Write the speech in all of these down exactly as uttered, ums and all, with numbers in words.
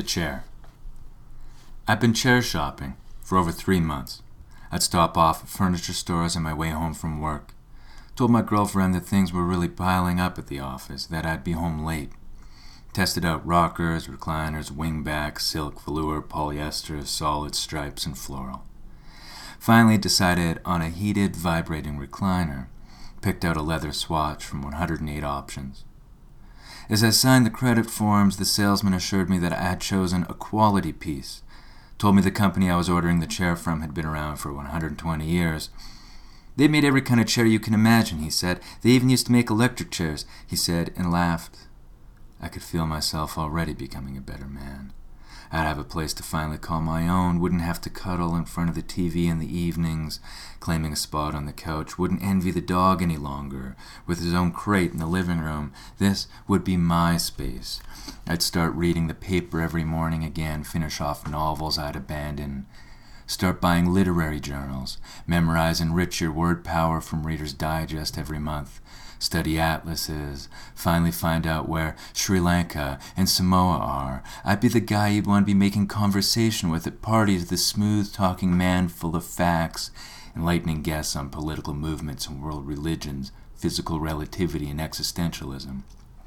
The chair. I'd been chair shopping for over three months. I'd stop off at furniture stores on my way home from work. Told my girlfriend that things were really piling up at the office, that I'd be home late. Tested out rockers, recliners, wingbacks, silk, velour, polyester, solid stripes, and floral. Finally decided on a heated, vibrating recliner. Picked out a leather swatch from one hundred eight options. As I signed the credit forms, the salesman assured me that I had chosen a quality piece. Told me the company I was ordering the chair from had been around for one hundred twenty years. They made every kind of chair you can imagine, he said. They even used to make electric chairs, he said, and laughed. I could feel myself already becoming a better man. I'd have a place to finally call my own, wouldn't have to cuddle in front of the T V in the evenings, claiming a spot on the couch, wouldn't envy the dog any longer, with his own crate in the living room. This would be my space. I'd start reading the paper every morning again, finish off novels I'd abandoned, start buying literary journals, memorize and enrich your word power from Reader's Digest every month, study atlases, finally find out where Sri Lanka and Samoa are. I'd be the guy you'd want to be making conversation with at parties, the smooth-talking man full of facts, enlightening guests on political movements and world religions, physical relativity and existentialism.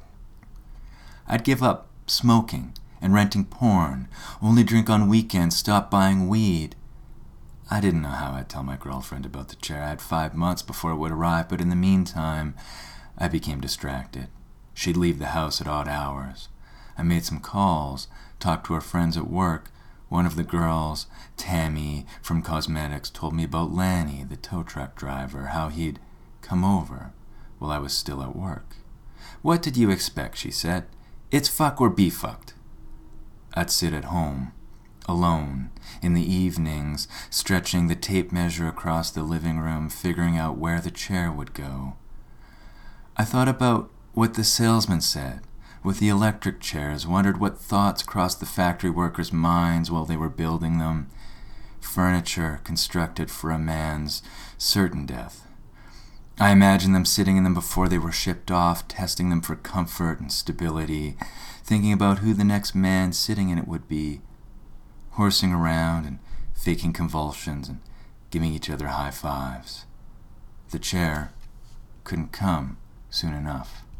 I'd give up smoking and renting porn, only drink on weekends, stop buying weed. I didn't know how I'd tell my girlfriend about the chair. I had five months before it would arrive, but in the meantime, I became distracted. She'd leave the house at odd hours. I made some calls, talked to her friends at work. One of the girls, Tammy from cosmetics, told me about Lanny, the tow truck driver, how he'd come over while I was still at work. "What did you expect?" she said. "It's fuck or be fucked." I'd sit at home, alone, in the evenings, stretching the tape measure across the living room, figuring out where the chair would go. I thought about what the salesman said with the electric chairs, wondered what thoughts crossed the factory workers' minds while they were building them. Furniture constructed for a man's certain death. I imagined them sitting in them before they were shipped off, testing them for comfort and stability, thinking about who the next man sitting in it would be, horsing around and faking convulsions and giving each other high fives. The chair couldn't come soon enough.